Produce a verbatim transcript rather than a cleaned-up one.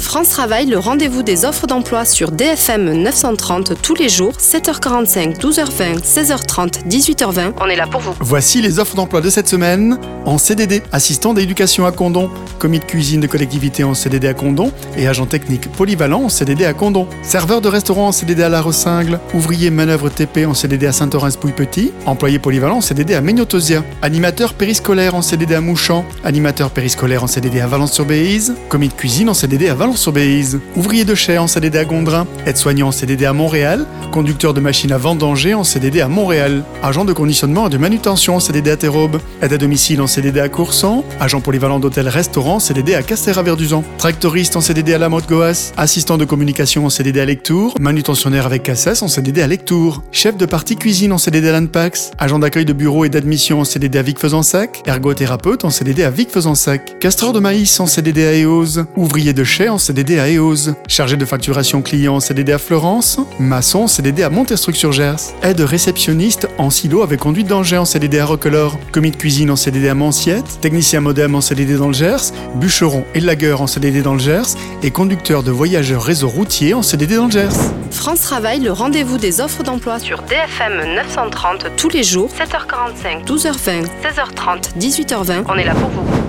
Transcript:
France Travail, le rendez-vous des offres d'emploi sur D F M neuf cent trente tous les jours, sept heures quarante-cinq, douze heures vingt, seize heures trente, dix-huit heures vingt. On est là pour vous. Voici les offres d'emploi de cette semaine. En C D D, assistant d'éducation à Condom, commis de cuisine de collectivité en C D D à Condom et agent technique polyvalent en C D D à Condom. Serveur de restaurant en C D D à La Rossingle, ouvrier manœuvre T P en C D D à Saint-Orens-Pouille-Petit, employé polyvalent en C D D à Mégnotozia, animateur périscolaire en C D D à Mouchamp, animateur périscolaire en C D D à Valence-sur-Béise, commis de cuisine en C D D à Valence-sur-Béise, ouvrier de chai en C D D à Gondrin, aide-soignant en C D D à Montréal, conducteur de machine à vendanger en C D D à Montréal, agent de conditionnement et de manutention en C D D à Terraube, aide à domicile en C D D à Coursan, agent polyvalent d'hôtel-restaurant en C D D à Castéra-Verduzan, tractoriste en C D D à La Motte-Goas, assistant de communication en C D D à Lectour, manutentionnaire avec Cassès en C D D à Lectour, chef de partie cuisine en C D D à l'Anpax, agent d'accueil de bureau et d'admission en C D D à Vic-Fezensac, ergothérapeute en C D D à Vic-Fezensac, castreur de maïs en C D D à Éoze, ouvrier de chai en C D D à Éoze, chargé de facturation client en C D D à Florence, maçon en C D D à Montestruc-sur-Gers, aide réceptionniste en silo avec conduite d'engin en C D D à Roquelaure, commis de cuisine en C D D à Manciette, technicien modem en C D D dans le Gers, bûcheron et lagueur en C D D dans le Gers et conducteur de voyageurs réseau routier en C D D dans le Gers. France Travail, le rendez-vous des offres d'emploi sur D F M neuf cent trente tous les jours, sept heures quarante-cinq, douze heures vingt, seize heures trente, dix-huit heures vingt. On est là pour vous.